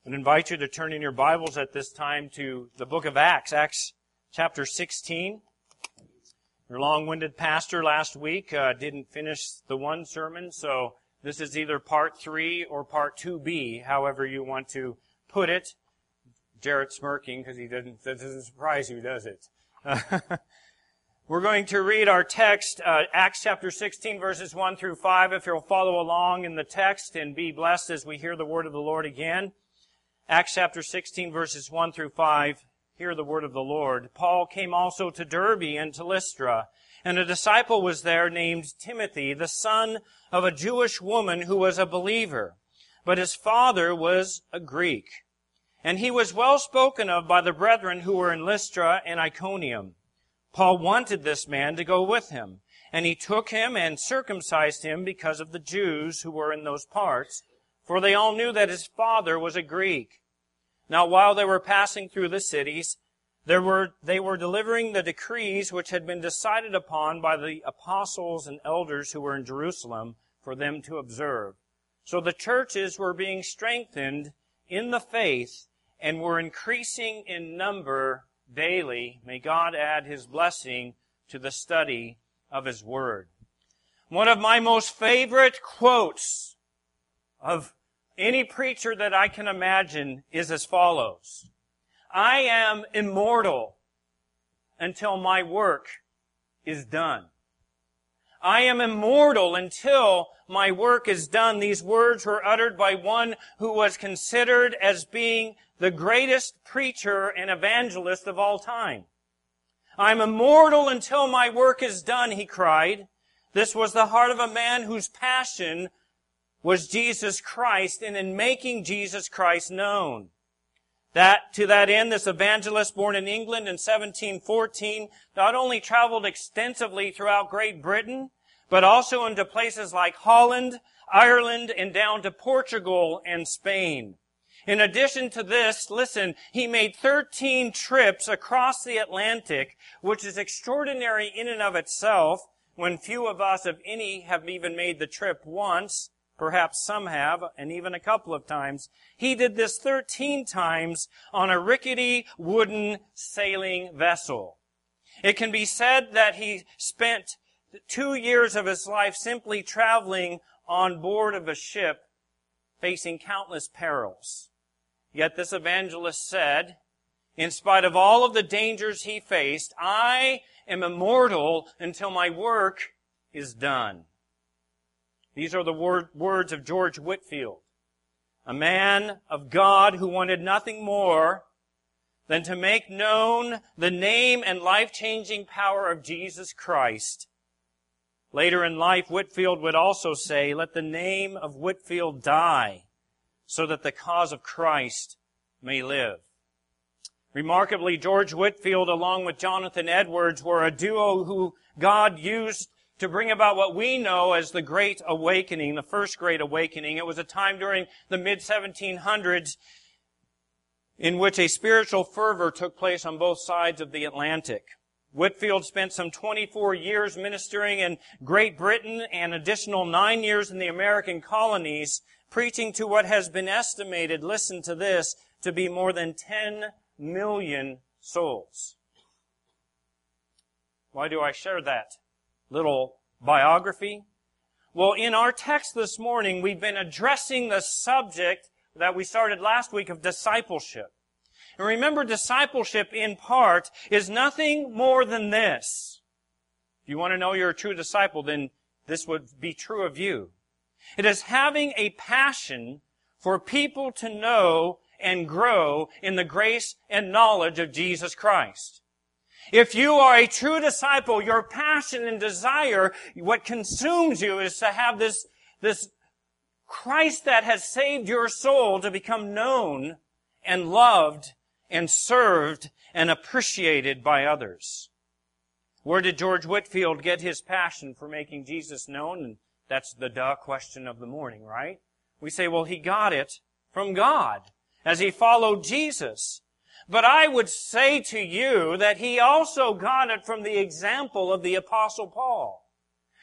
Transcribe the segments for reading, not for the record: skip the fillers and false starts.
I invite you to turn in your Bibles at this time to the book of Acts, Acts chapter 16. Your long-winded pastor last week didn't finish the one sermon, so this is either part 3 or part 2B, however you want to put it. Jarrett's smirking because that doesn't surprise you, does it? We're going to read our text, Acts chapter 16, verses 1 through 5, if you'll follow along in the text and be blessed as we hear the word of the Lord again. Acts chapter 16, verses 1 through 5, hear the word of the Lord. Paul came also to Derbe and to Lystra, and a disciple was there named Timothy, the son of a Jewish woman who was a believer, but his father was a Greek. And he was well spoken of by the brethren who were in Lystra and Iconium. Paul wanted this man to go with him, and he took him and circumcised him because of the Jews who were in those parts, for they all knew that his father was a Greek. Now while they were passing through the cities, they were delivering the decrees which had been decided upon by the apostles and elders who were in Jerusalem for them to observe. So the churches were being strengthened in the faith and were increasing in number daily. May God add His blessing to the study of His Word. One of my most favorite quotes of any preacher that I can imagine is as follows. I am immortal until my work is done. I am immortal until my work is done. These words were uttered by one who was considered as being the greatest preacher and evangelist of all time. I'm immortal until my work is done, he cried. This was the heart of a man whose passion was Jesus Christ, and in making Jesus Christ known. To that end, this evangelist, born in England in 1714, not only traveled extensively throughout Great Britain, but also into places like Holland, Ireland, and down to Portugal and Spain. In addition to this, listen, he made 13 trips across the Atlantic, which is extraordinary in and of itself, when few of us, if any, have even made the trip once. Perhaps some have, and even a couple of times. He did this 13 times on a rickety wooden sailing vessel. It can be said that he spent 2 years of his life simply traveling on board of a ship, facing countless perils. Yet this evangelist said, in spite of all of the dangers he faced, I am immortal until my work is done. These are the words of George Whitefield, a man of God who wanted nothing more than to make known the name and life-changing power of Jesus Christ. Later in life, Whitefield would also say, let the name of Whitefield die so that the cause of Christ may live. Remarkably, George Whitefield, along with Jonathan Edwards, were a duo who God used to bring about what we know as the Great Awakening, the First Great Awakening. It was a time during the mid-1700s in which a spiritual fervor took place on both sides of the Atlantic. Whitefield spent some 24 years ministering in Great Britain and additional 9 years in the American colonies, preaching to what has been estimated, listen to this, to be more than 10 million souls. Why do I share that little biography? Well, in our text this morning, we've been addressing the subject that we started last week of discipleship. And remember, discipleship in part is nothing more than this. If you want to know you're a true disciple, then this would be true of you. It is having a passion for people to know and grow in the grace and knowledge of Jesus Christ. If you are a true disciple, your passion and desire, what consumes you is to have this Christ that has saved your soul to become known and loved and served and appreciated by others. Where did George Whitefield get his passion for making Jesus known? And that's the question of the morning, right? We say, well, he got it from God as he followed Jesus. But I would say to you that he also got it from the example of the Apostle Paul.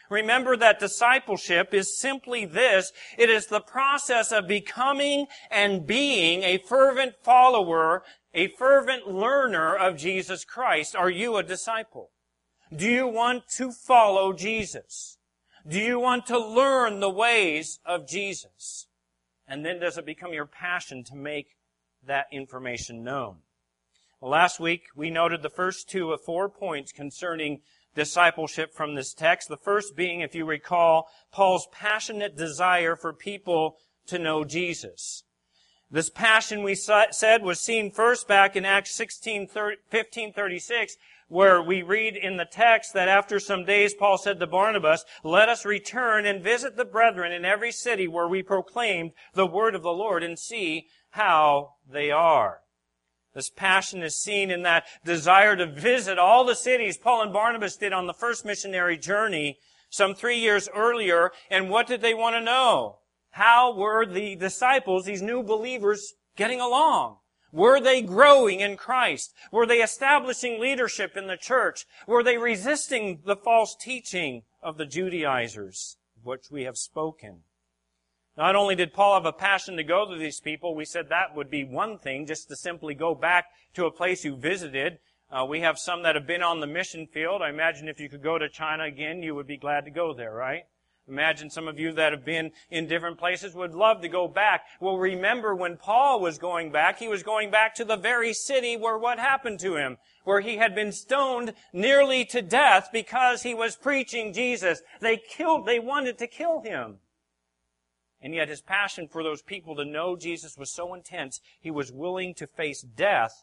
Remember that discipleship is simply this. It is the process of becoming and being a fervent follower, a fervent learner of Jesus Christ. Are you a disciple? Do you want to follow Jesus? Do you want to learn the ways of Jesus? And then does it become your passion to make that information known? Well, last week we noted the first 2 of 4 points concerning discipleship from this text. The first being, if you recall, Paul's passionate desire for people to know Jesus. This passion, we said, was seen first back in Acts 15:36, where we read in the text that after some days Paul said to Barnabas, "Let us return and visit the brethren in every city where we proclaimed the word of the Lord and see how they are." This passion is seen in that desire to visit all the cities Paul and Barnabas did on the first missionary journey some 3 years earlier. And what did they want to know? How were the disciples, these new believers, getting along? Were they growing in Christ? Were they establishing leadership in the church? Were they resisting the false teaching of the Judaizers, of which we have spoken? Not only did Paul have a passion to go to these people, we said that would be one thing, just to simply go back to a place you visited. We have some that have been on the mission field. I imagine if you could go to China again, you would be glad to go there, right? Imagine some of you that have been in different places would love to go back. Well, remember when Paul was going back, he was going back to the very city where what happened to him, where he had been stoned nearly to death because he was preaching Jesus. They wanted to kill him. And yet his passion for those people to know Jesus was so intense, he was willing to face death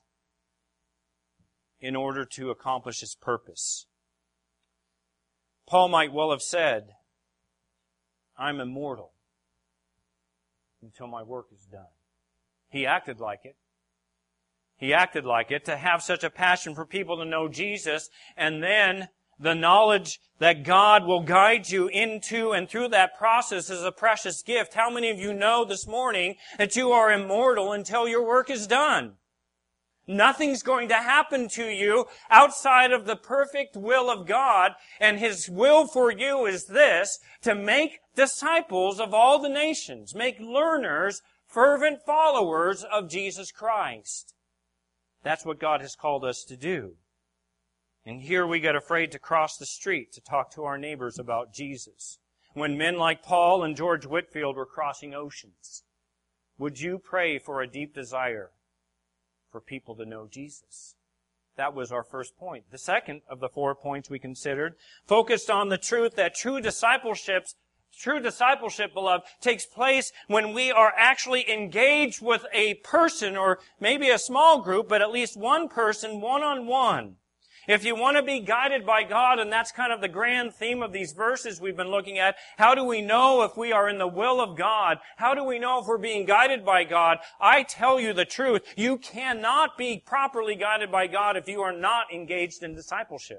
in order to accomplish his purpose. Paul might well have said, "I'm immortal until my work is done." He acted like it. He acted like it, to have such a passion for people to know Jesus, and then the knowledge that God will guide you into and through that process is a precious gift. How many of you know this morning that you are immortal until your work is done? Nothing's going to happen to you outside of the perfect will of God, and His will for you is this, to make disciples of all the nations, make learners, fervent followers of Jesus Christ. That's what God has called us to do. And here we get afraid to cross the street to talk to our neighbors about Jesus. When men like Paul and George Whitefield were crossing oceans, would you pray for a deep desire for people to know Jesus? That was our first point. The second of the 4 points we considered focused on the truth that true discipleship, beloved, takes place when we are actually engaged with a person, or maybe a small group, but at least one person, one-on-one. If you want to be guided by God, and that's kind of the grand theme of these verses we've been looking at, how do we know if we are in the will of God? How do we know if we're being guided by God? I tell you the truth, you cannot be properly guided by God if you are not engaged in discipleship.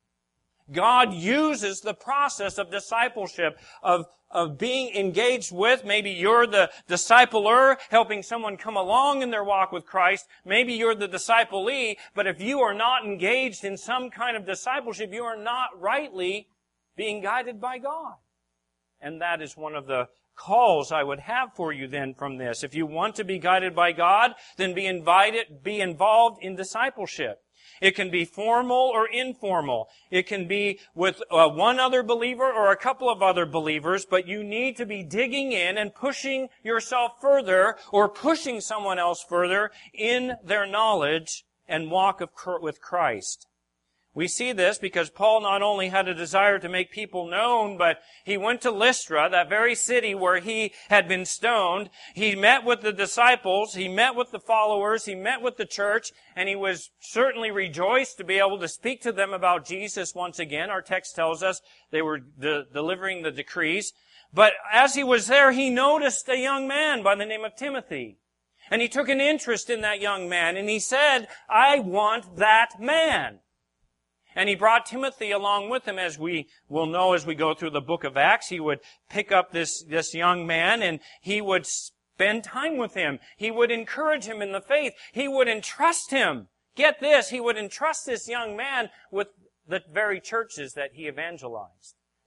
God uses the process of discipleship, of being engaged with. Maybe you're the discipler, helping someone come along in their walk with Christ. Maybe you're the disciplee, but if you are not engaged in some kind of discipleship, you are not rightly being guided by God. And that is one of the calls I would have for you then from this. If you want to be guided by God, then be involved in discipleship. It can be formal or informal. It can be with one other believer or a couple of other believers, but you need to be digging in and pushing yourself further, or pushing someone else further in their knowledge and walk with Christ. We see this because Paul not only had a desire to make people known, but he went to Lystra, that very city where he had been stoned. He met with the disciples, he met with the followers, he met with the church, and he was certainly rejoiced to be able to speak to them about Jesus once again. Our text tells us they were delivering the decrees. But as he was there, he noticed a young man by the name of Timothy. And he took an interest in that young man, and he said, "I want that man." And he brought Timothy along with him, as we will know as we go through the book of Acts. He would pick up this young man, and he would spend time with him. He would encourage him in the faith. He would entrust him. Get this, he would entrust this young man with the very churches that he evangelized.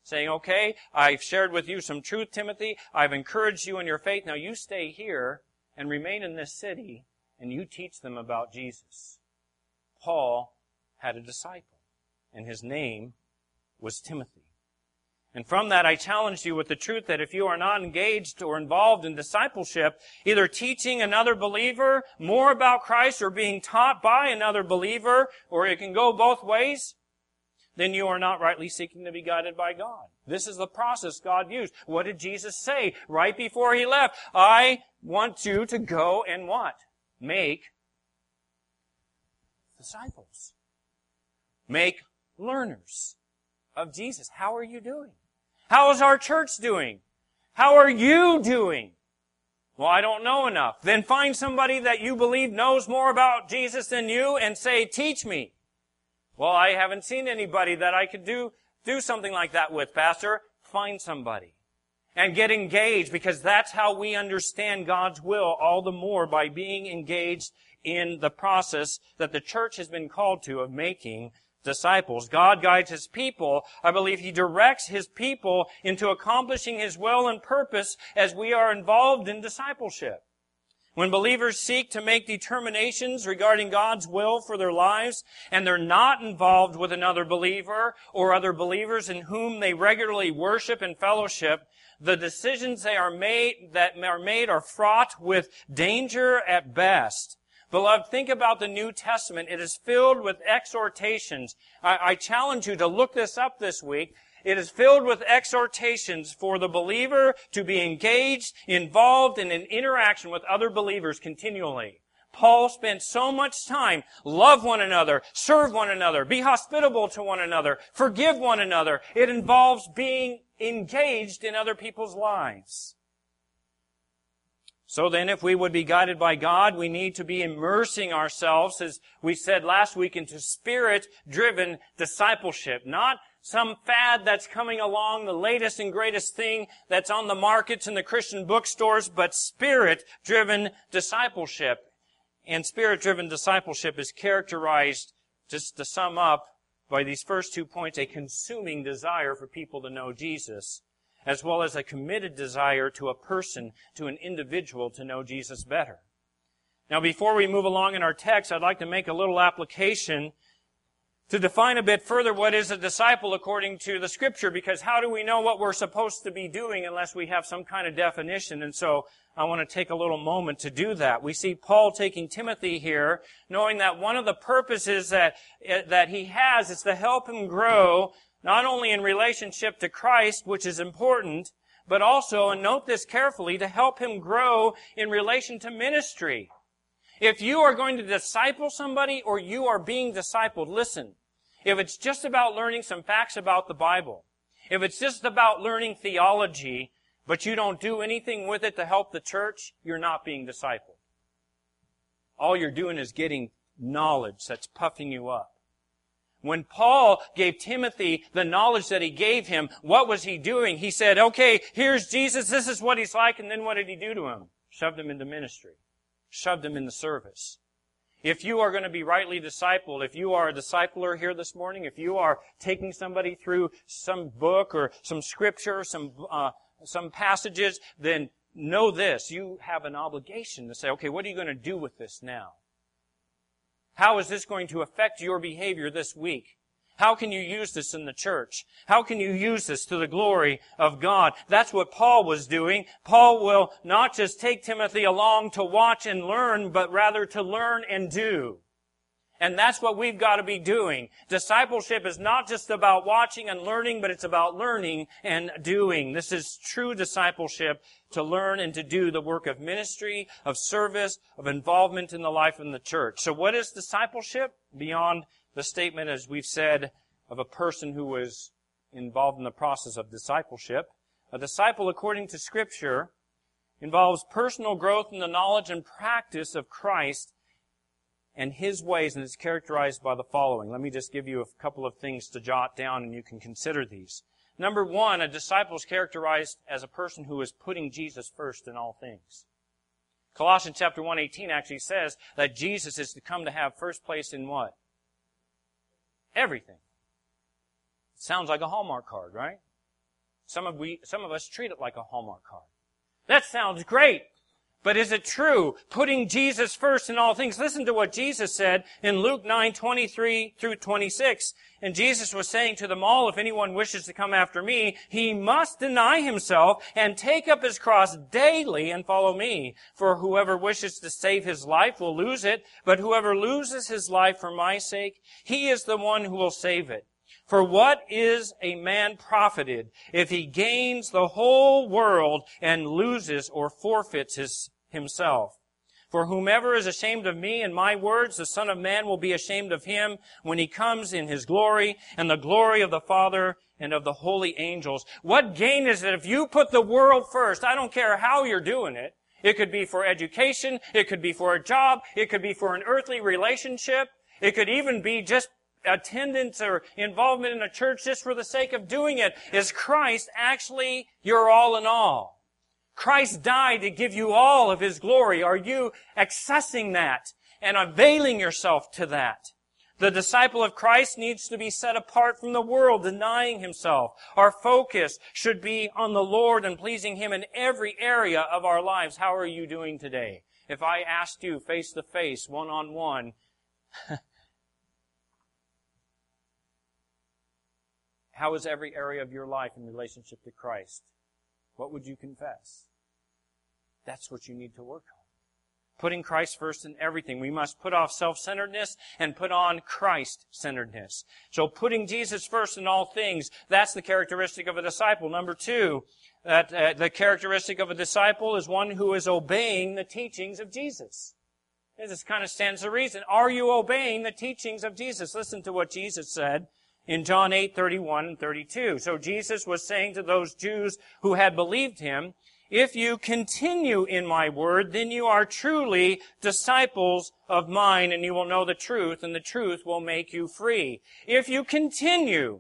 saying, okay, I've shared with you some truth, Timothy. I've encouraged you in your faith. Now you stay here and remain in this city, and you teach them about Jesus. Paul had a disciple, and his name was Timothy. And from that, I challenge you with the truth that if you are not engaged or involved in discipleship, either teaching another believer more about Christ or being taught by another believer, or it can go both ways, then you are not rightly seeking to be guided by God. This is the process God used. What did Jesus say right before He left? I want you to go and what? Make disciples. Make learners of Jesus. How are you doing? How is our church doing? How are you doing? Well, I don't know enough. Then find somebody that you believe knows more about Jesus than you and say, teach me. Well, I haven't seen anybody that I could do something like that with, Pastor. Find somebody. And get engaged, because that's how we understand God's will all the more, by being engaged in the process that the church has been called to of making disciples. God guides His people. I believe He directs His people into accomplishing His will and purpose as we are involved in discipleship. When believers seek to make determinations regarding God's will for their lives, and they're not involved with another believer or other believers in whom they regularly worship and fellowship, the decisions that are made are fraught with danger at best. Beloved, think about the New Testament. It is filled with exhortations. I challenge you to look this up this week. It is filled with exhortations for the believer to be engaged, involved in an interaction with other believers continually. Paul spent so much time, love one another, serve one another, be hospitable to one another, forgive one another. It involves being engaged in other people's lives. So then, if we would be guided by God, we need to be immersing ourselves, as we said last week, into Spirit-driven discipleship. Not some fad that's coming along, the latest and greatest thing that's on the markets in the Christian bookstores, but Spirit-driven discipleship. And Spirit-driven discipleship is characterized, just to sum up, by these first 2 points: a consuming desire for people to know Jesus, as well as a committed desire to a person, to an individual, to know Jesus better. Now, before we move along in our text, I'd like to make a little application to define a bit further what is a disciple according to the Scripture, because how do we know what we're supposed to be doing unless we have some kind of definition? And so I want to take a little moment to do that. We see Paul taking Timothy here, knowing that one of the purposes that he has is to help him grow, not only in relationship to Christ, which is important, but also, and note this carefully, to help him grow in relation to ministry. If you are going to disciple somebody or you are being discipled, listen, if it's just about learning some facts about the Bible, if it's just about learning theology, but you don't do anything with it to help the church, you're not being discipled. All you're doing is getting knowledge that's puffing you up. When Paul gave Timothy the knowledge that he gave him, what was he doing? He said, okay, here's Jesus, this is what He's like, and then what did He do to him? Shoved him into ministry. Shoved him into service. If you are going to be rightly discipled, if you are a discipler here this morning, if you are taking somebody through some book or some scripture, some passages, then know this, you have an obligation to say, okay, what are you going to do with this now? How is this going to affect your behavior this week? How can you use this in the church? How can you use this to the glory of God? That's what Paul was doing. Paul will not just take Timothy along to watch and learn, but rather to learn and do. And that's what we've got to be doing. Discipleship is not just about watching and learning, but it's about learning and doing. This is true discipleship, to learn and to do the work of ministry, of service, of involvement in the life of the church. So what is discipleship? Beyond the statement, as we've said, of a person who was involved in the process of discipleship. A disciple, according to Scripture, involves personal growth in the knowledge and practice of Christ and His ways, and it's characterized by the following. Let me just give you a couple of things to jot down, and you can consider these. Number one, a disciple is characterized as a person who is putting Jesus first in all things. Colossians chapter 1:18 actually says that Jesus is to come to have first place in what? Everything. It sounds like a Hallmark card, right? Some of us treat it like a Hallmark card. That sounds great. But is it true? Putting Jesus first in all things. Listen to what Jesus said in Luke 9:23 through 26. And Jesus was saying to them all, if anyone wishes to come after me, he must deny himself and take up his cross daily and follow me. For whoever wishes to save his life will lose it, but whoever loses his life for my sake, he is the one who will save it. For what is a man profited if he gains the whole world and loses or forfeits himself? For whomever is ashamed of me and my words, the Son of Man will be ashamed of him when he comes in his glory and the glory of the Father and of the holy angels. What gain is it if you put the world first? I don't care how you're doing it. It could be for education. It could be for a job. It could be for an earthly relationship. It could even be just attendance or involvement in a church just for the sake of doing it. Is Christ actually your all in all? Christ died to give you all of His glory. Are you accessing that and availing yourself to that? The disciple of Christ needs to be set apart from the world, denying himself. Our focus should be on the Lord and pleasing Him in every area of our lives. How are you doing today? If I asked you face to face, one-on-one, how is every area of your life in relationship to Christ? What would you confess? That's what you need to work on. Putting Christ first in everything. We must put off self-centeredness and put on Christ-centeredness. So putting Jesus first in all things, that's the characteristic of a disciple. Number two, that the characteristic of a disciple is one who is obeying the teachings of Jesus. This kind of stands to reason. Are you obeying the teachings of Jesus? Listen to what Jesus said in John 8:31 and 32. So Jesus was saying to those Jews who had believed Him, if you continue in my word, then you are truly disciples of mine, and you will know the truth, and the truth will make you free. If you continue,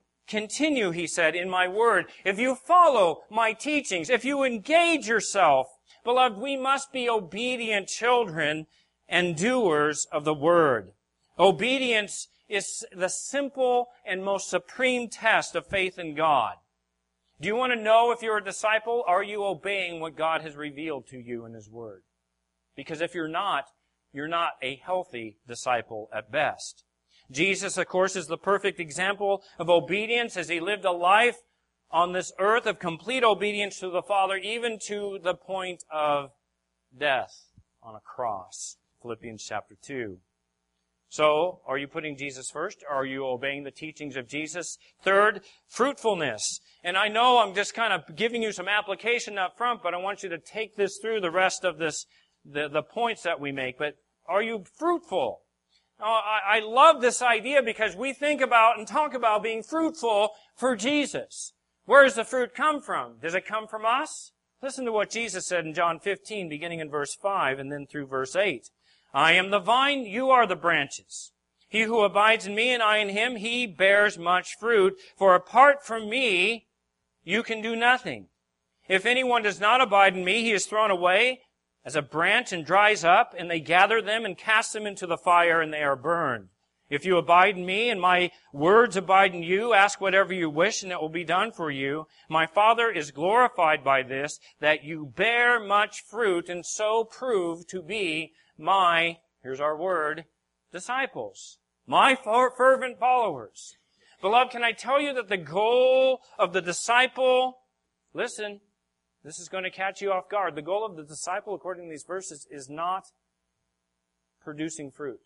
he said, in my word. If you follow my teachings, if you engage yourself, beloved, we must be obedient children and doers of the word. Obedience is the simple and most supreme test of faith in God. Do you want to know if you're a disciple? Are you obeying what God has revealed to you in His Word? Because if you're not a healthy disciple at best. Jesus, of course, is the perfect example of obedience as He lived a life on this earth of complete obedience to the Father, even to the point of death on a cross. Philippians chapter 2. So, are you putting Jesus first? Are you obeying the teachings of Jesus? Third, fruitfulness. And I know I'm just kind of giving you some application up front, but I want you to take this through the rest of this, the points that we make. But are you fruitful? I love this idea because we think about and talk about being fruitful for Jesus. Where does the fruit come from? Does it come from us? Listen to what Jesus said in John 15, beginning in verse 5 and then through verse 8. I am the vine, you are the branches. He who abides in me and I in him, he bears much fruit. For apart from me, you can do nothing. If anyone does not abide in me, he is thrown away as a branch and dries up, and they gather them and cast them into the fire, and they are burned. If you abide in me and my words abide in you, ask whatever you wish, and it will be done for you. My Father is glorified by this, that you bear much fruit, and so prove to be my, here's our word, disciples. My fervent followers. Beloved, can I tell you that the goal of the disciple, listen, this is going to catch you off guard. The goal of the disciple, according to these verses, is not producing fruit.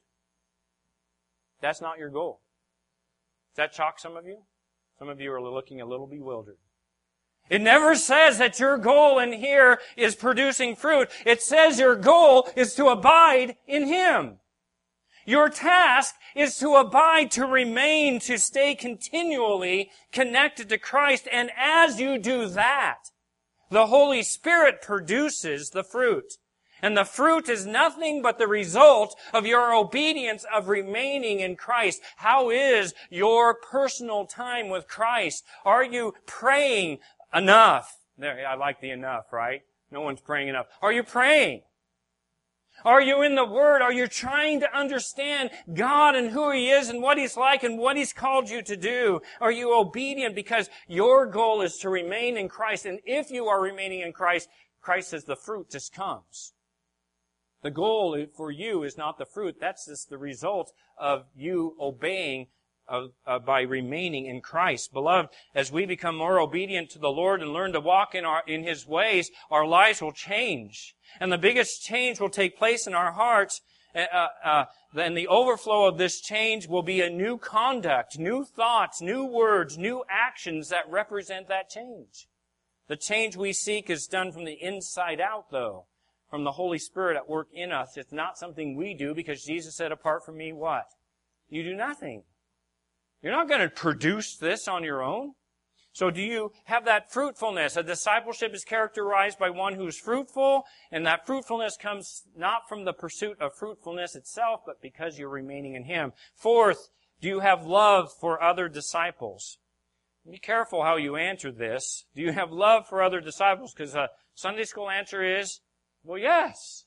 That's not your goal. Does that shock some of you? Some of you are looking a little bewildered. It never says that your goal in here is producing fruit. It says your goal is to abide in Him. Your task is to abide, to remain, to stay continually connected to Christ. And as you do that, the Holy Spirit produces the fruit. And the fruit is nothing but the result of your obedience of remaining in Christ. How is your personal time with Christ? Are you praying enough? There, I like the enough, right? No one's praying enough. Are you praying? Are you in the Word? Are you trying to understand God and who He is and what He's like and what He's called you to do? Are you obedient because your goal is to remain in Christ? And if you are remaining in Christ, Christ says the fruit just comes. The goal for you is not the fruit. That's just the result of you obeying by remaining in Christ. Beloved, as we become more obedient to the Lord and learn to walk in His ways, our lives will change. And the biggest change will take place in our hearts. Then the overflow of this change will be a new conduct, new thoughts, new words, new actions that represent that change. The change we seek is done from the inside out, though, from the Holy Spirit at work in us. It's not something we do, because Jesus said, apart from me, what? You do nothing. You're not going to produce this on your own. So do you have that fruitfulness? A discipleship is characterized by one who's fruitful, and that fruitfulness comes not from the pursuit of fruitfulness itself, but because you're remaining in Him. Fourth, do you have love for other disciples? Be careful how you answer this. Do you have love for other disciples? Because a Sunday school answer is, well, yes.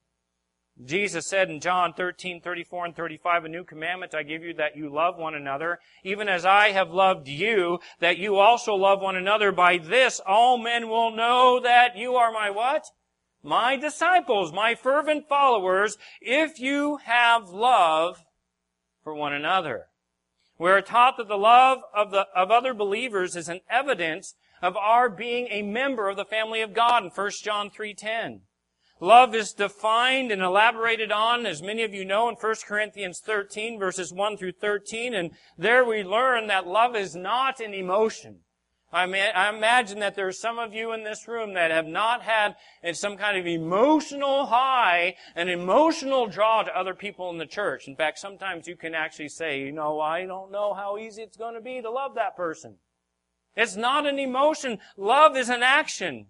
Jesus said in John 13:34 and 35, a new commandment I give you, that you love one another, even as I have loved you, that you also love one another. By this all men will know that you are my what? My disciples, my fervent followers, if you have love for one another. We are taught that the love of other believers is an evidence of our being a member of the family of God in 1 John 3:10. Love is defined and elaborated on, as many of you know, in 1 Corinthians 13, verses 1 through 13. And there we learn that love is not an emotion. I imagine that there are some of you in this room that have not had some kind of emotional high, an emotional draw to other people in the church. In fact, sometimes you can actually say, I don't know how easy it's going to be to love that person. It's not an emotion. Love is an action.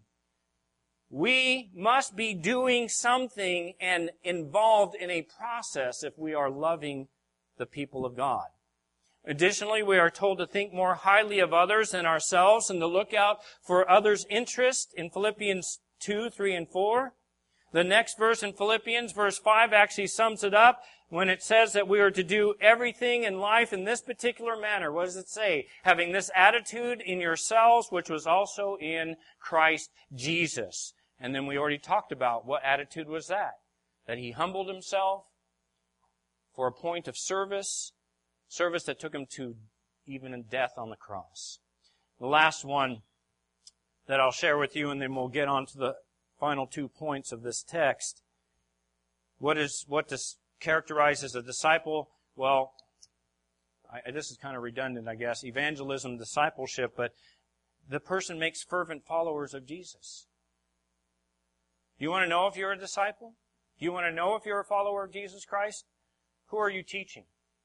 We must be doing something and involved in a process if we are loving the people of God. Additionally, we are told to think more highly of others than ourselves and to look out for others' interest in Philippians 2, 3, and 4. The next verse in Philippians, verse 5, actually sums it up when it says that we are to do everything in life in this particular manner. What does it say? Having this attitude in yourselves, which was also in Christ Jesus. And then we already talked about what attitude was that. That He humbled Himself for a point of service that took Him to even death on the cross. The last one that I'll share with you, and then we'll get on to the final 2 points of this text. What does characterize as a disciple? Well, this is kind of redundant, I guess. Evangelism, discipleship, but the person makes fervent followers of Jesus. Do you want to know if you're a disciple? Do you want to know if you're a follower of Jesus Christ? Who are you teaching?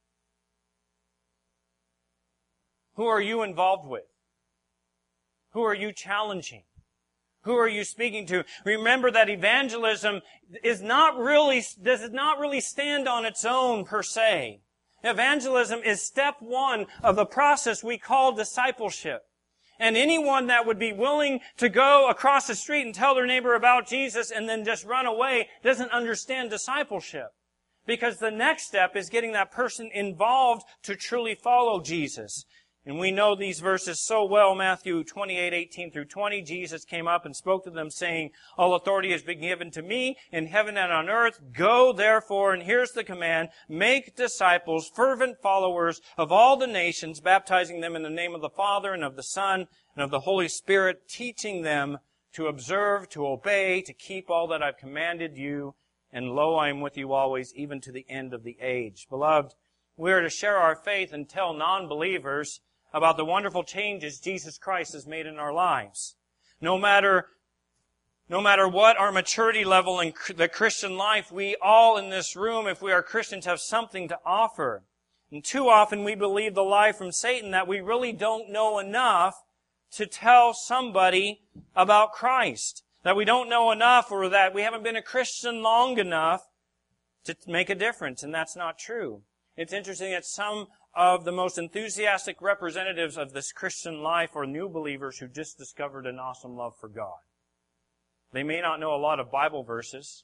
Who are you involved with? Who are you challenging? Who are you speaking to? Remember that evangelism does not really stand on its own per se. Evangelism is step one of the process we call discipleship. And anyone that would be willing to go across the street and tell their neighbor about Jesus and then just run away doesn't understand discipleship. Because the next step is getting that person involved to truly follow Jesus. And we know these verses so well. Matthew 28:18 through 20, Jesus came up and spoke to them, saying, all authority has been given to me in heaven and on earth. Go, therefore, and here's the command, make disciples, fervent followers of all the nations, baptizing them in the name of the Father and of the Son and of the Holy Spirit, teaching them to observe, to obey, to keep all that I've commanded you. And lo, I am with you always, even to the end of the age. Beloved, we are to share our faith and tell non-believers about the wonderful changes Jesus Christ has made in our lives. No matter what our maturity level in the Christian life, we all in this room, if we are Christians, have something to offer. And too often we believe the lie from Satan that we really don't know enough to tell somebody about Christ. That we don't know enough, or that we haven't been a Christian long enough to make a difference. And that's not true. It's interesting that some of the most enthusiastic representatives of this Christian life are new believers who just discovered an awesome love for God. They may not know a lot of Bible verses,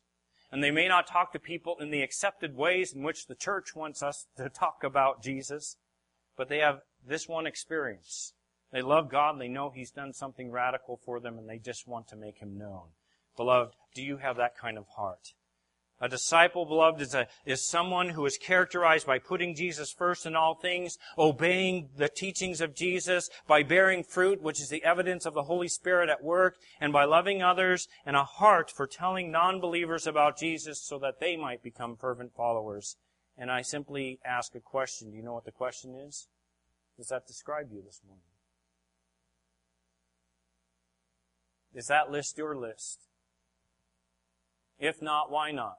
And they may not talk to people in the accepted ways in which the church wants us to talk about Jesus, but they have this one experience. They love God, and they know He's done something radical for them, and they just want to make Him known. Beloved, do you have that kind of heart? A disciple, beloved, is someone who is characterized by putting Jesus first in all things, obeying the teachings of Jesus, by bearing fruit, which is the evidence of the Holy Spirit at work, and by loving others, and a heart for telling non-believers about Jesus so that they might become fervent followers. And I simply ask a question. Do you know what the question is? Does that describe you this morning? Is that list your list? If not, why not?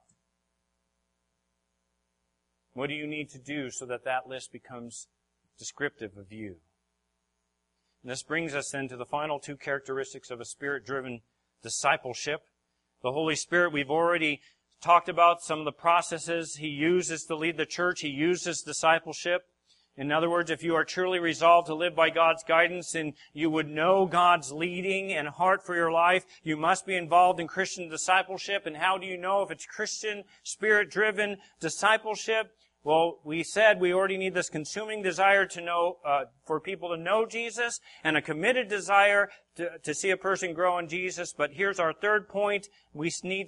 What do you need to do so that that list becomes descriptive of you? And this brings us then to the final two characteristics of a Spirit-driven discipleship. The Holy Spirit, we've already talked about some of the processes He uses to lead the church. He uses discipleship. In other words, if you are truly resolved to live by God's guidance and you would know God's leading and heart for your life, you must be involved in Christian discipleship. And how do you know if it's Christian, Spirit-driven discipleship? Well, we said we already need this consuming desire to know, for people to know Jesus, and a committed desire to see a person grow in Jesus. But here's our third point. We need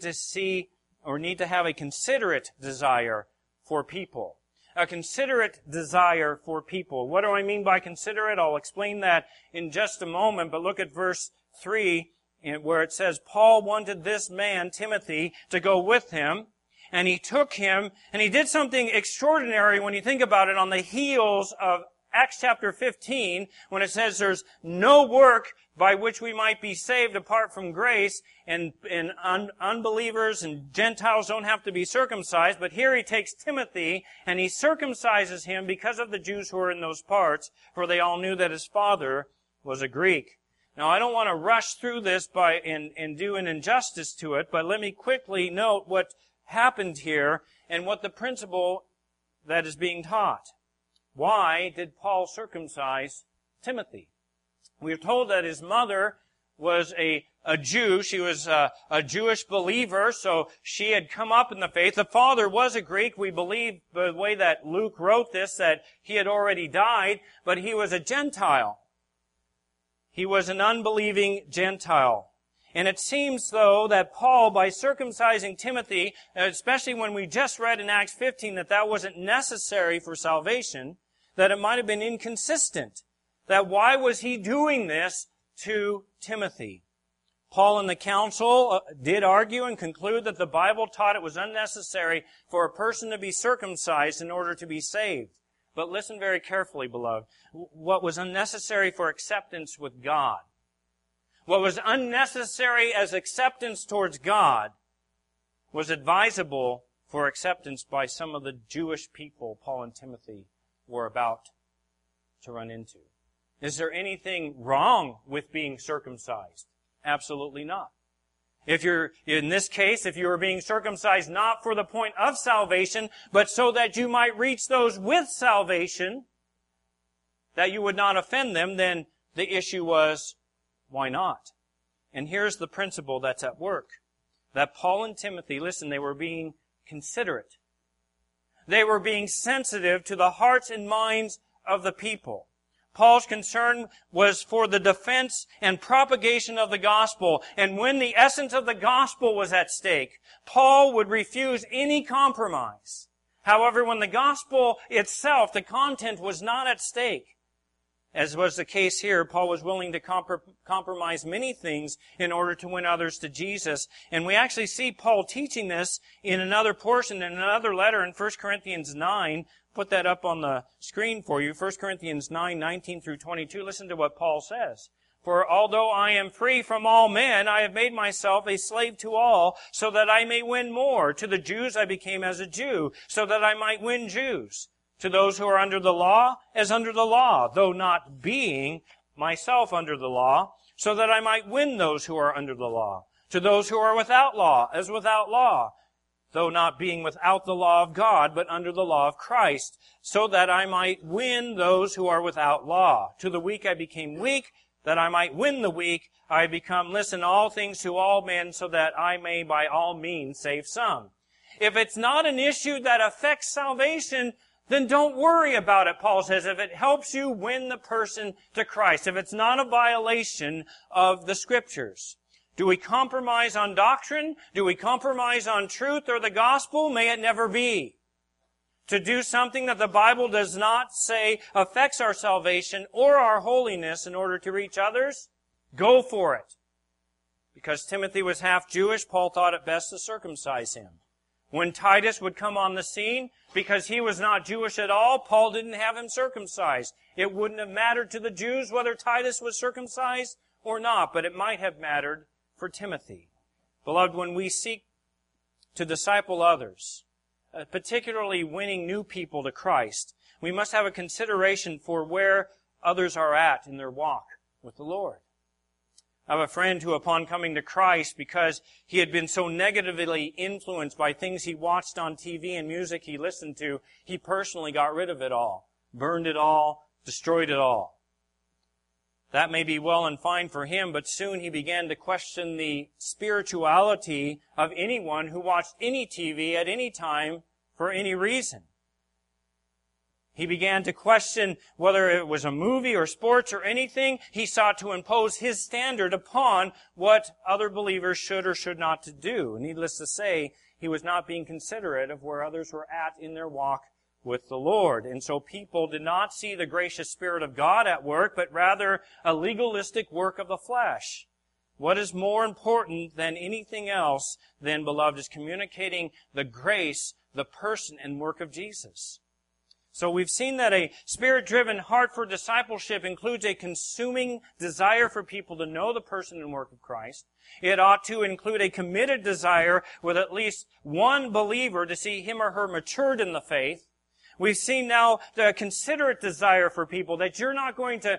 to have a considerate desire for people. A considerate desire for people. What do I mean by considerate? I'll explain that in just a moment, but look at verse 3, where it says, Paul wanted this man, Timothy, to go with him, and he took him, and he did something extraordinary when you think about it on the heels of Acts chapter 15, when it says there's no work by which we might be saved apart from grace, and unbelievers and Gentiles don't have to be circumcised. But here he takes Timothy, and he circumcises him because of the Jews who were in those parts, for they all knew that his father was a Greek. Now, I don't want to rush through this and do an injustice to it, but let me quickly note what happened here and what the principle that is being taught. Why did Paul circumcise Timothy? We are told that his mother was a Jew. She was a Jewish believer, so she had come up in the faith. The father was a Greek. We believe, the way that Luke wrote this, that he had already died, but he was a Gentile. He was an unbelieving Gentile. And it seems, though, that Paul, by circumcising Timothy, especially when we just read in Acts 15 that wasn't necessary for salvation, that it might have been inconsistent. That why was he doing this to Timothy? Paul and the council did argue and conclude that the Bible taught it was unnecessary for a person to be circumcised in order to be saved. But listen very carefully, beloved. What was unnecessary for acceptance with God, what was unnecessary as acceptance towards God, was advisable for acceptance by some of the Jewish people Paul and Timothy were about to run into. Is there anything wrong with being circumcised? Absolutely not. If you're, in this case, if you were being circumcised not for the point of salvation, but so that you might reach those with salvation, that you would not offend them, then the issue was, why not? And here's the principle that's at work. That Paul and Timothy, listen, they were being considerate. They were being sensitive to the hearts and minds of the people. Paul's concern was for the defense and propagation of the gospel. And when the essence of the gospel was at stake, Paul would refuse any compromise. However, when the gospel itself, the content, was not at stake, as was the case here, Paul was willing to compromise many things in order to win others to Jesus. And we actually see Paul teaching this in another portion, in another letter in 1 Corinthians 9. Put that up on the screen for you. 1 Corinthians 9, 19 through 22. Listen to what Paul says. For although I am free from all men, I have made myself a slave to all, so that I may win more. To the Jews I became as a Jew, so that I might win Jews. To those who are under the law, as under the law, though not being myself under the law, so that I might win those who are under the law. To those who are without law, as without law, though not being without the law of God, but under the law of Christ, so that I might win those who are without law. To the weak I became weak, that I might win the weak, I become, listen, all things to all men, so that I may by all means save some. If it's not an issue that affects salvation, then don't worry about it, Paul says, if it helps you win the person to Christ, if it's not a violation of the Scriptures. Do we compromise on doctrine? Do we compromise on truth or the gospel? May it never be. To do something that the Bible does not say affects our salvation or our holiness in order to reach others, go for it. Because Timothy was half Jewish, Paul thought it best to circumcise him. When Titus would come on the scene, because he was not Jewish at all, Paul didn't have him circumcised. It wouldn't have mattered to the Jews whether Titus was circumcised or not, but it might have mattered for Timothy. Beloved, when we seek to disciple others, particularly winning new people to Christ, we must have a consideration for where others are at in their walk with the Lord. I have a friend who, upon coming to Christ, because he had been so negatively influenced by things he watched on TV and music he listened to, he personally got rid of it all, burned it all, destroyed it all. That may be well and fine for him, but soon he began to question the spirituality of anyone who watched any TV at any time for any reason. He began to question whether it was a movie or sports or anything. He sought to impose his standard upon what other believers should or should not to do. Needless to say, he was not being considerate of where others were at in their walk with the Lord. And so people did not see the gracious Spirit of God at work, but rather a legalistic work of the flesh. What is more important than anything else, then, beloved, is communicating the grace, the person, and work of Jesus. So we've seen that a Spirit-driven heart for discipleship includes a consuming desire for people to know the person and work of Christ. It ought to include a committed desire with at least one believer to see him or her matured in the faith. We've seen now the considerate desire for people that you're not going to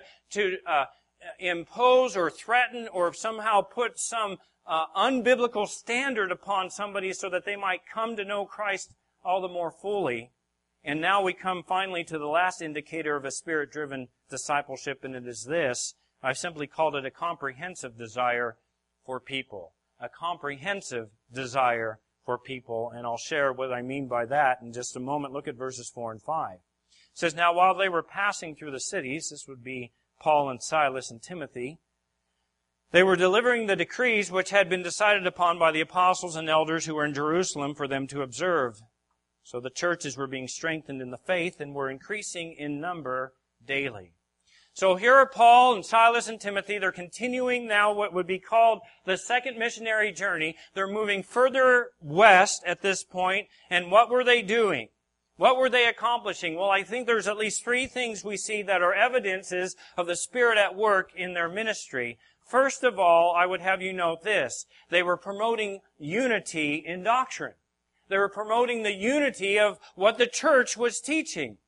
impose or threaten or somehow put some unbiblical standard upon somebody so that they might come to know Christ all the more fully. And now we come finally to the last indicator of a Spirit-driven discipleship, and it is this. I've simply called it a comprehensive desire for people. A comprehensive desire for people, and I'll share what I mean by that in just a moment. Look at verses 4 and 5. It says, "Now while they were passing through the cities," this would be Paul and Silas and Timothy, "they were delivering the decrees which had been decided upon by the apostles and elders who were in Jerusalem for them to observe." So the churches were being strengthened in the faith and were increasing in number daily. So here are Paul and Silas and Timothy. They're continuing now what would be called the second missionary journey. They're moving further west at this point. And what were they doing? What were they accomplishing? Well, I think there's at least three things we see that are evidences of the Spirit at work in their ministry. First of all, I would have you note this. They were promoting unity in doctrine. They were promoting the unity of what the church was teaching.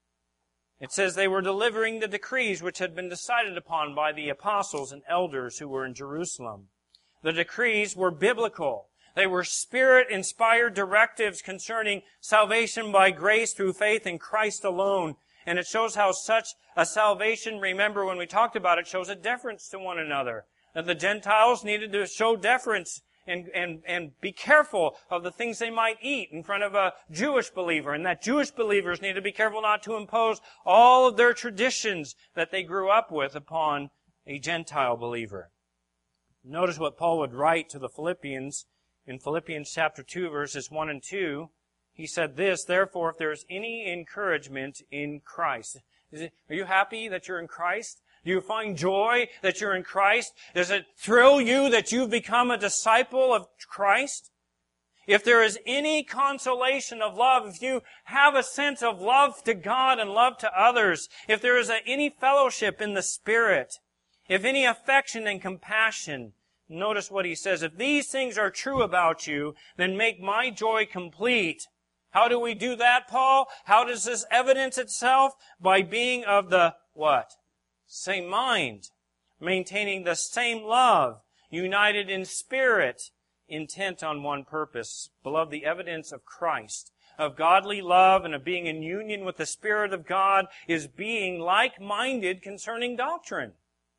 It says they were delivering the decrees which had been decided upon by the apostles and elders who were in Jerusalem. The decrees were biblical. They were Spirit-inspired directives concerning salvation by grace through faith in Christ alone. And it shows how such a salvation, remember when we talked about it, shows a deference to one another. That the Gentiles needed to show deference and be careful of the things they might eat in front of a Jewish believer, and that Jewish believers need to be careful not to impose all of their traditions that they grew up with upon a Gentile believer. Notice what Paul would write to the Philippians in Philippians chapter 2, verses 1 and 2. He said this, "Therefore, if there is any encouragement in Christ." Are you happy that you're in Christ? Do you find joy that you're in Christ? Does it thrill you that you've become a disciple of Christ? If there is any consolation of love, if you have a sense of love to God and love to others, if there is any fellowship in the Spirit, if any affection and compassion, notice what he says. If these things are true about you, then make my joy complete. How do we do that, Paul? How does this evidence itself? By being of the what? Same mind, maintaining the same love, united in spirit, intent on one purpose. Beloved, the evidence of Christ, of godly love, and of being in union with the Spirit of God is being like-minded concerning doctrine.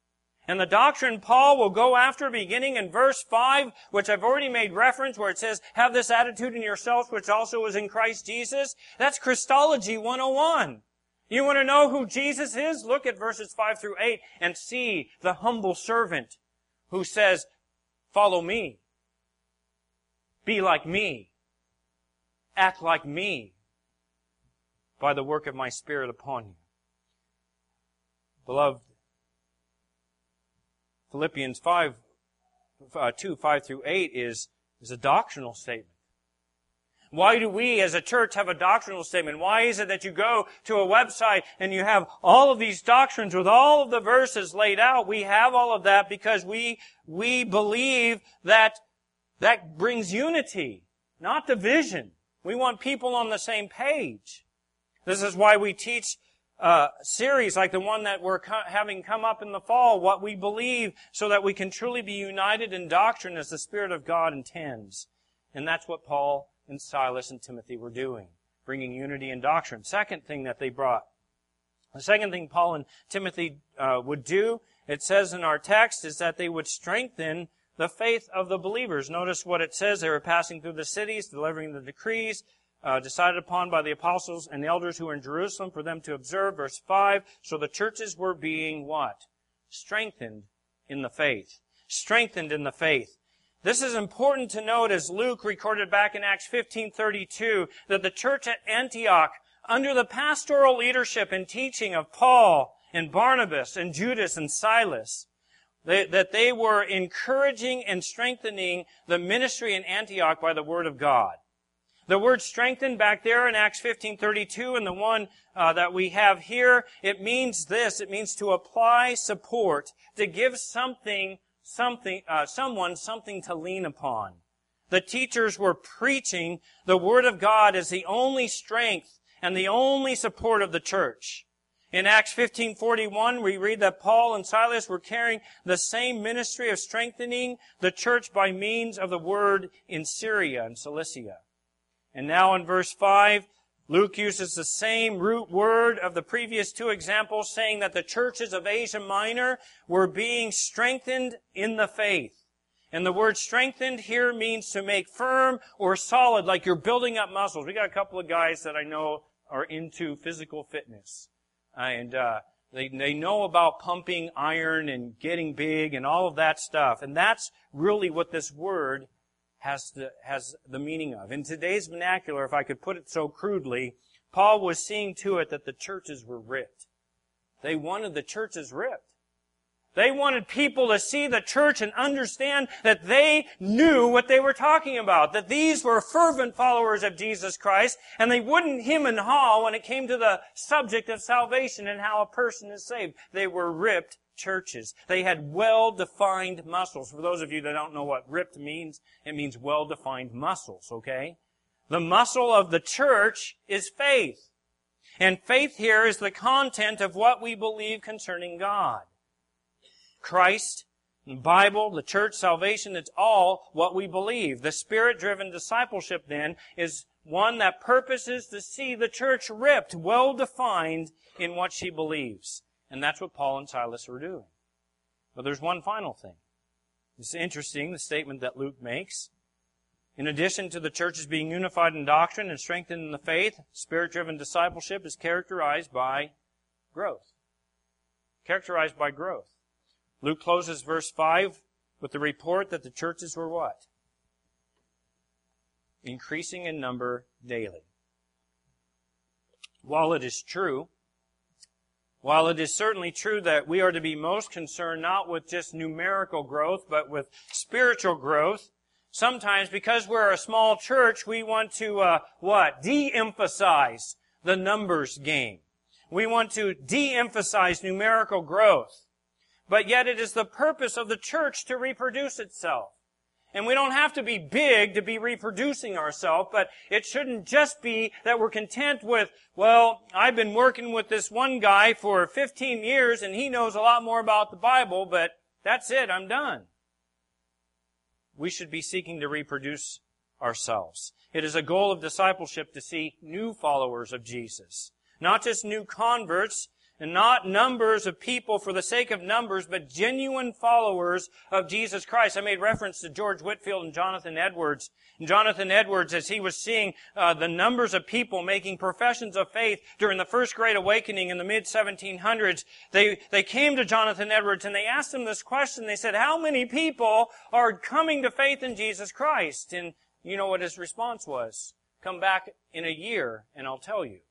And the doctrine Paul will go after beginning in verse 5, which I've already made reference, where it says, have this attitude in yourselves, which also is in Christ Jesus. That's Christology 101. You want to know who Jesus is? Look at verses 5 through 8 and see the humble servant who says, follow me. Be like me. Act like me by the work of my Spirit upon you. Beloved, Philippians 2, 5 through 8 is a doctrinal statement. Why do we as a church have a doctrinal statement? Why is it that you go to a website and you have all of these doctrines with all of the verses laid out? We have all of that because we believe that brings unity, not division. We want people on the same page. This is why we teach series like the one that we're having come up in the fall, what we believe, so that we can truly be united in doctrine as the Spirit of God intends. And that's what Paul and Silas and Timothy were doing, bringing unity in doctrine. Second thing that they brought. The second thing Paul and Timothy would do, it says in our text, is that they would strengthen the faith of the believers. Notice what it says. They were passing through the cities, delivering the decrees, decided upon by the apostles and the elders who were in Jerusalem for them to observe. Verse 5, so the churches were being what? Strengthened in the faith. Strengthened in the faith. This is important to note, as Luke recorded back in Acts 15:32, that the church at Antioch, under the pastoral leadership and teaching of Paul and Barnabas and Judas and Silas, that they were encouraging and strengthening the ministry in Antioch by the word of God. The word strengthened back there in Acts 15:32 and the one that we have here, it means this. It means to apply support, to give someone something to lean upon. The teachers were preaching the Word of God as the only strength and the only support of the church. In Acts 15:41, we read that Paul and Silas were carrying the same ministry of strengthening the church by means of the Word in Syria and Cilicia. And now in verse 5, Luke uses the same root word of the previous two examples, saying that the churches of Asia Minor were being strengthened in the faith. And the word strengthened here means to make firm or solid, like you're building up muscles. We got a couple of guys that I know are into physical fitness. And they know about pumping iron and getting big and all of that stuff. And that's really what this word has the meaning of. In today's vernacular, if I could put it so crudely, Paul was seeing to it that the churches were ripped. They wanted the churches ripped. They wanted people to see the church and understand that they knew what they were talking about, that these were fervent followers of Jesus Christ, and they wouldn't hem and haw when it came to the subject of salvation and how a person is saved. They were ripped churches. They had well-defined muscles. For those of you that don't know what ripped means, it means well-defined muscles, okay? The muscle of the church is faith. And faith here is the content of what we believe concerning God. Christ, the Bible, the church, salvation, it's all what we believe. The Spirit-driven discipleship, then, is one that purposes to see the church ripped, well-defined in what she believes. And that's what Paul and Silas were doing. But there's one final thing. It's interesting, the statement that Luke makes. In addition to the churches being unified in doctrine and strengthened in the faith, Spirit-driven discipleship is characterized by growth. Characterized by growth. Luke closes verse 5 with the report that the churches were what? Increasing in number daily. While it is certainly true that we are to be most concerned not with just numerical growth, but with spiritual growth, sometimes because we're a small church, we want to, de-emphasize the numbers game. We want to de-emphasize numerical growth. But yet it is the purpose of the church to reproduce itself. And we don't have to be big to be reproducing ourselves, but it shouldn't just be that we're content with, well, I've been working with this one guy for 15 years and he knows a lot more about the Bible, but that's it, I'm done. We should be seeking to reproduce ourselves. It is a goal of discipleship to see new followers of Jesus. Not just new converts, And not numbers of people for the sake of numbers, but genuine followers of Jesus Christ. I made reference to George Whitefield and Jonathan Edwards. And Jonathan Edwards, as he was seeing the numbers of people making professions of faith during the First Great Awakening in the mid-1700s, they came to Jonathan Edwards and they asked him this question. They said, how many people are coming to faith in Jesus Christ? And you know what his response was? Come back in a year and I'll tell you.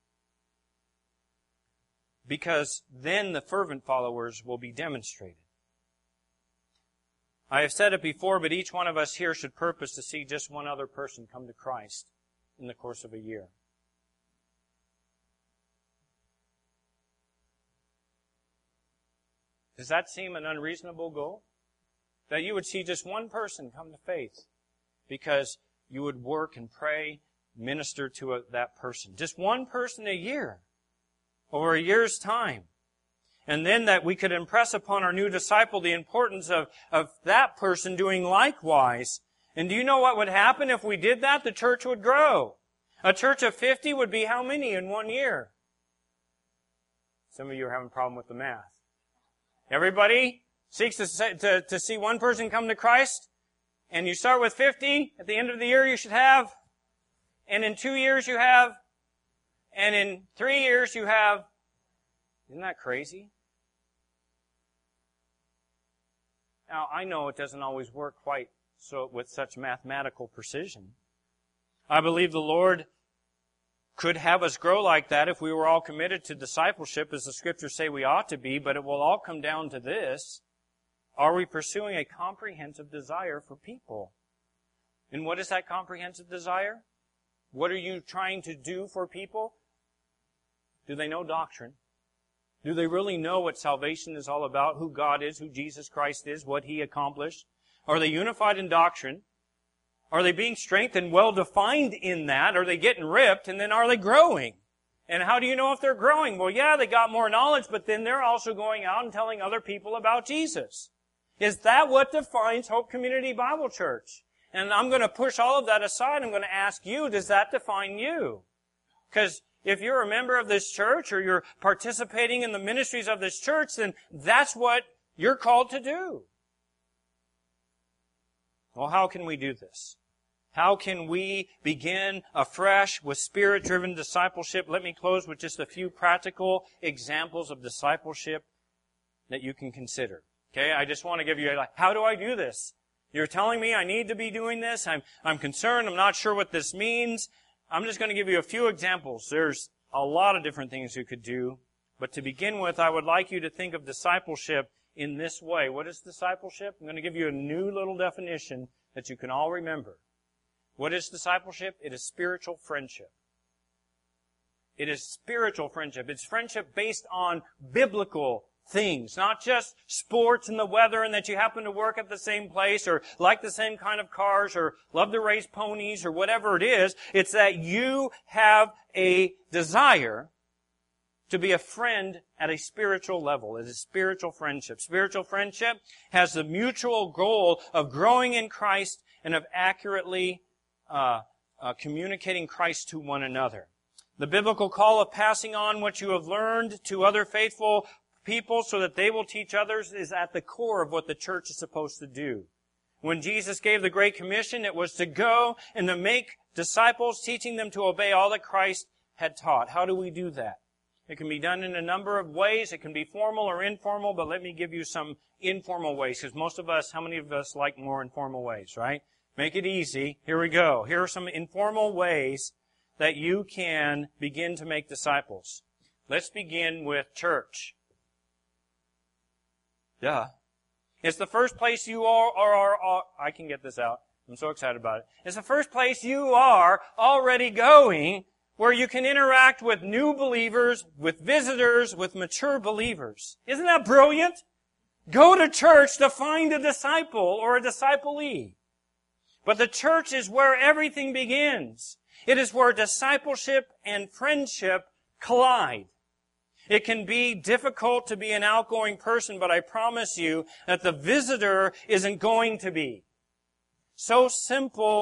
Because then the fervent followers will be demonstrated. I have said it before, but each one of us here should purpose to see just one other person come to Christ in the course of a year. Does that seem an unreasonable goal? That you would see just one person come to faith because you would work and pray, minister to that person. Just one person a year. Over a year's time. And then that we could impress upon our new disciple the importance of that person doing likewise. And do you know what would happen if we did that? The church would grow. A church of 50 would be how many in 1 year? Some of you are having a problem with the math. Everybody seeks to see one person come to Christ. And you start with 50. At the end of the year you should have. And in 2 years you have. And in 3 years you have, isn't that crazy? Now, I know it doesn't always work quite so with such mathematical precision. I believe the Lord could have us grow like that if we were all committed to discipleship, as the Scriptures say we ought to be, but it will all come down to this. Are we pursuing a comprehensive desire for people? And what is that comprehensive desire? What are you trying to do for people? Do they know doctrine? Do they really know what salvation is all about, who God is, who Jesus Christ is, what He accomplished? Are they unified in doctrine? Are they being strengthened, well-defined in that? Are they getting ripped? And then are they growing? And how do you know if they're growing? Well, yeah, they got more knowledge, but then they're also going out and telling other people about Jesus. Is that what defines Hope Community Bible Church? And I'm going to push all of that aside. I'm going to ask you, does that define you? Because if you're a member of this church or you're participating in the ministries of this church, then that's what you're called to do. Well, how can we do this? How can we begin afresh with Spirit-driven discipleship? Let me close with just a few practical examples of discipleship that you can consider. Okay, I just want to give you, how do I do this? You're telling me I need to be doing this. I'm concerned. I'm not sure what this means. I'm just going to give you a few examples. There's a lot of different things you could do. But to begin with, I would like you to think of discipleship in this way. What is discipleship? I'm going to give you a new little definition that you can all remember. What is discipleship? It is spiritual friendship. It is spiritual friendship. It's friendship based on biblical things, not just sports and the weather and that you happen to work at the same place or like the same kind of cars or love to race ponies or whatever it is. It's that you have a desire to be a friend at a spiritual level. It is spiritual friendship. Spiritual friendship has the mutual goal of growing in Christ and of accurately communicating Christ to one another. The biblical call of passing on what you have learned to other faithful people so that they will teach others is at the core of what the church is supposed to do. When Jesus gave the Great Commission, it was to go and to make disciples, teaching them to obey all that Christ had taught. How do we do that? It can be done in a number of ways. It can be formal or informal, but let me give you some informal ways, because most of us, how many of us like more informal ways, right? Make it easy. Here we go. Here are some informal ways that you can begin to make disciples. Let's begin with church. Duh. It's the first place you are, I can get this out. I'm so excited about it. It's the first place you are already going where you can interact with new believers, with visitors, with mature believers. Isn't that brilliant? Go to church to find a disciple or a disciplee. But the church is where everything begins. It is where discipleship and friendship collide. It can be difficult to be an outgoing person, but I promise you that the visitor isn't going to be. So simple,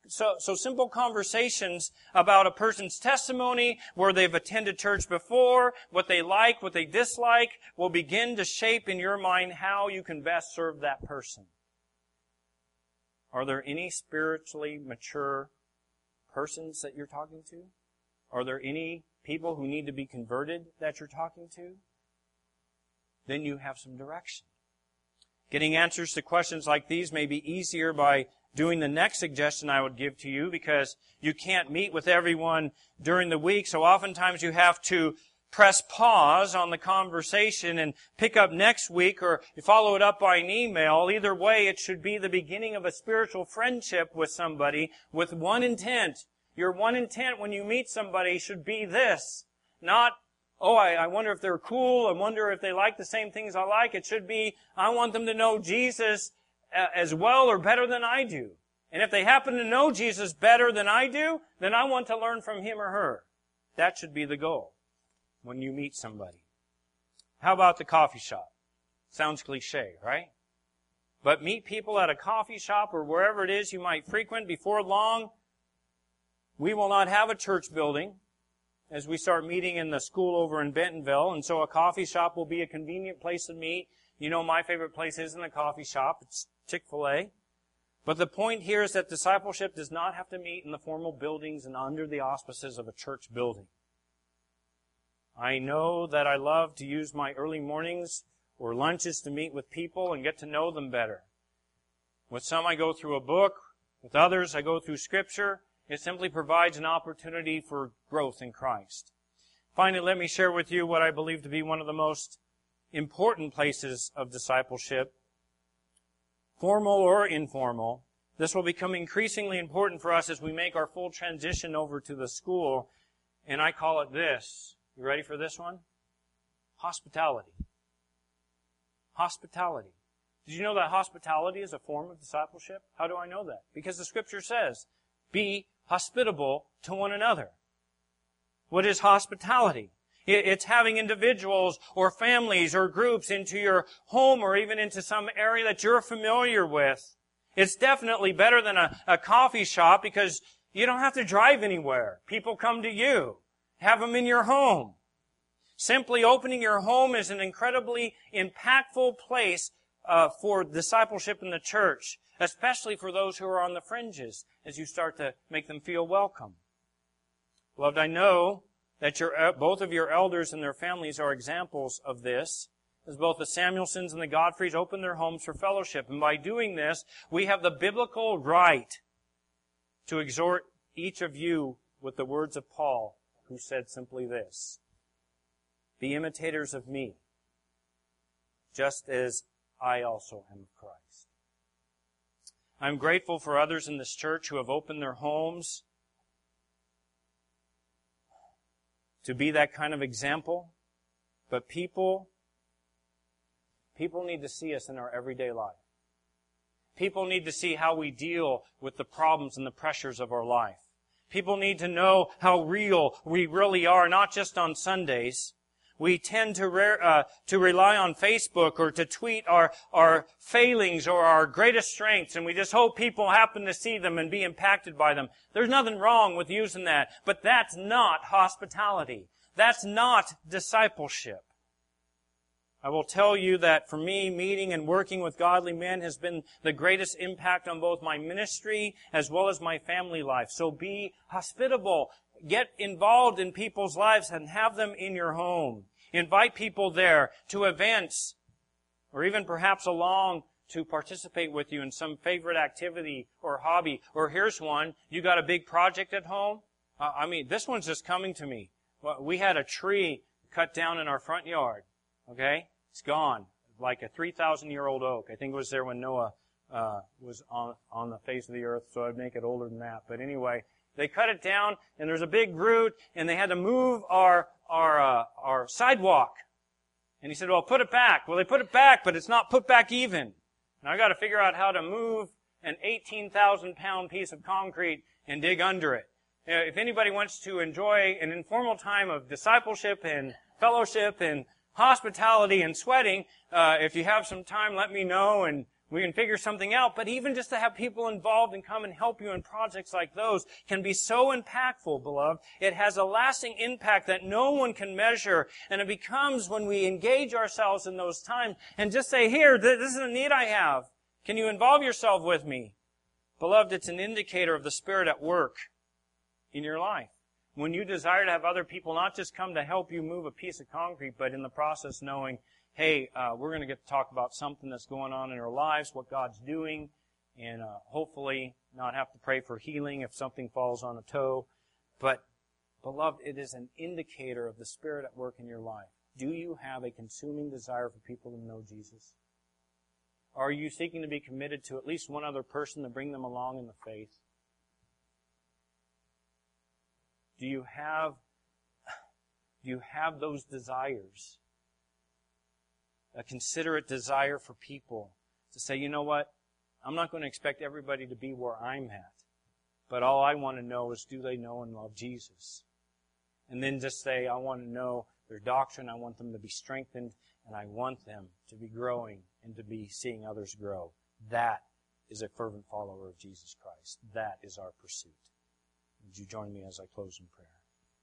So simple conversations about a person's testimony, where they've attended church before, what they like, what they dislike, will begin to shape in your mind how you can best serve that person. Are there any spiritually mature persons that you're talking to? Are there any people who need to be converted that you're talking to? Then you have some direction. Getting answers to questions like these may be easier by doing the next suggestion I would give to you, because you can't meet with everyone during the week, so oftentimes you have to press pause on the conversation and pick up next week, or you follow it up by an email. Either way, it should be the beginning of a spiritual friendship with somebody with one intent. Your one intent when you meet somebody should be this. Not, I wonder if they're cool. I wonder if they like the same things I like. It should be, I want them to know Jesus as well or better than I do. And if they happen to know Jesus better than I do, then I want to learn from him or her. That should be the goal when you meet somebody. How about the coffee shop? Sounds cliche, right? But meet people at a coffee shop or wherever it is you might frequent. Before long, we will not have a church building as we start meeting in the school over in Bentonville, and so a coffee shop will be a convenient place to meet. You know, my favorite place isn't a coffee shop. It's Chick-fil-A. But the point here is that discipleship does not have to meet in the formal buildings and under the auspices of a church building. I know that I love to use my early mornings or lunches to meet with people and get to know them better. With some, I go through a book. With others, I go through Scripture. It simply provides an opportunity for growth in Christ. Finally, let me share with you what I believe to be one of the most important places of discipleship, formal or informal. This will become increasingly important for us as we make our full transition over to the school, and I call it this. You ready for this one? Hospitality. Hospitality. Did you know that hospitality is a form of discipleship? How do I know that? Because the Scripture says, be hospitable to one another. What is hospitality? It's having individuals or families or groups into your home or even into some area that you're familiar with. It's definitely better than a coffee shop because you don't have to drive anywhere. People come to you. Have them in your home. Simply opening your home is an incredibly impactful place for discipleship in the church, especially for those who are on the fringes, as you start to make them feel welcome. Beloved, I know that both of your elders and their families are examples of this, as both the Samuelsons and the Godfreys opened their homes for fellowship. And by doing this, we have the biblical right to exhort each of you with the words of Paul, who said simply this: be imitators of me, just as I also am of Christ. I'm grateful for others in this church who have opened their homes to be that kind of example. But people need to see us in our everyday life. People need to see how we deal with the problems and the pressures of our life. People need to know how real we really are, not just on Sundays. We tend to rely on Facebook or to tweet our failings or our greatest strengths, and we just hope people happen to see them and be impacted by them. There's nothing wrong with using that, but that's not hospitality. That's not discipleship. I will tell you that for me, meeting and working with godly men has been the greatest impact on both my ministry as well as my family life. So be hospitable. Get involved in people's lives and have them in your home. Invite people there to events or even perhaps along to participate with you in some favorite activity or hobby. Or here's one. You got a big project at home? This one's just coming to me. We had a tree cut down in our front yard. Okay? It's gone. Like a 3,000-year-old oak. I think it was there when Noah was on the face of the earth, so I'd make it older than that. But anyway, they cut it down, and there's a big root, and they had to move our sidewalk. And he said, well, put it back. Well, they put it back, but it's not put back even. And I got to figure out how to move an 18,000-pound piece of concrete and dig under it. If anybody wants to enjoy an informal time of discipleship and fellowship and hospitality and sweating, if you have some time, let me know, and We can figure something out, but even just to have people involved and come and help you in projects like those can be so impactful, beloved. It has a lasting impact that no one can measure, and it becomes when we engage ourselves in those times and just say, here, this is a need I have. Can you involve yourself with me? Beloved, it's an indicator of the Spirit at work in your life. When you desire to have other people not just come to help you move a piece of concrete, but in the process knowing, hey, we're going to get to talk about something that's going on in our lives, what God's doing, and hopefully not have to pray for healing if something falls on a toe. But, beloved, it is an indicator of the Spirit at work in your life. Do you have a consuming desire for people to know Jesus? Are you seeking to be committed to at least one other person to bring them along in the faith? Do you have those desires? A considerate desire for people to say, you know what? I'm not going to expect everybody to be where I'm at. But all I want to know is, do they know and love Jesus? And then just say, I want to know their doctrine. I want them to be strengthened. And I want them to be growing and to be seeing others grow. That is a fervent follower of Jesus Christ. That is our pursuit. Would you join me as I close in prayer?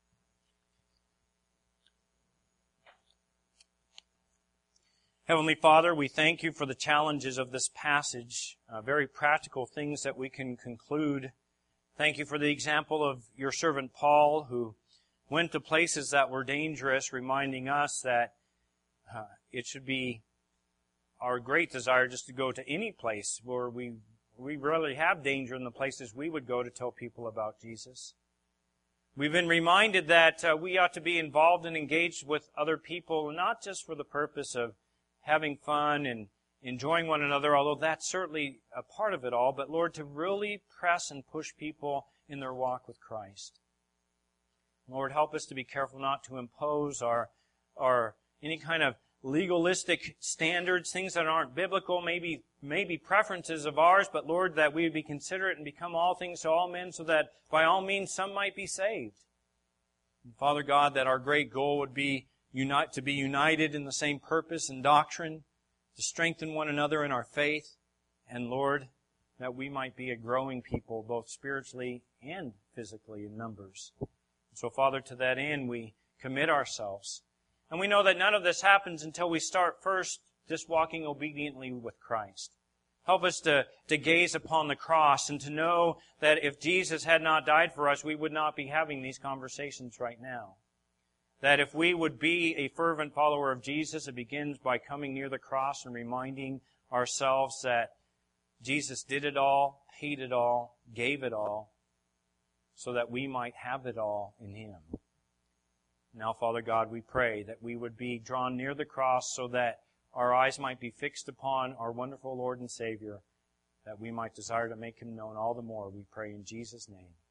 Heavenly Father, we thank you for the challenges of this passage, very practical things that we can conclude. Thank you for the example of your servant Paul, who went to places that were dangerous, reminding us that it should be our great desire just to go to any place where we really have danger in the places we would go to tell people about Jesus. We've been reminded that we ought to be involved and engaged with other people, not just for the purpose of having fun and enjoying one another, although that's certainly a part of it all, but Lord, to really press and push people in their walk with Christ. Lord, help us to be careful not to impose our any kind of legalistic standards, things that aren't biblical, maybe preferences of ours, but Lord, that we would be considerate and become all things to all men, so that by all means some might be saved. And Father God, that our great goal would be to be united in the same purpose and doctrine, to strengthen one another in our faith, and Lord, that we might be a growing people, both spiritually and physically in numbers. So Father, to that end, we commit ourselves. And we know that none of this happens until we start first just walking obediently with Christ. Help us to gaze upon the cross and to know that if Jesus had not died for us, we would not be having these conversations right now. That if we would be a fervent follower of Jesus, it begins by coming near the cross and reminding ourselves that Jesus did it all, paid it all, gave it all, so that we might have it all in Him. Now, Father God, we pray that we would be drawn near the cross so that our eyes might be fixed upon our wonderful Lord and Savior, that we might desire to make Him known all the more. We pray in Jesus' name.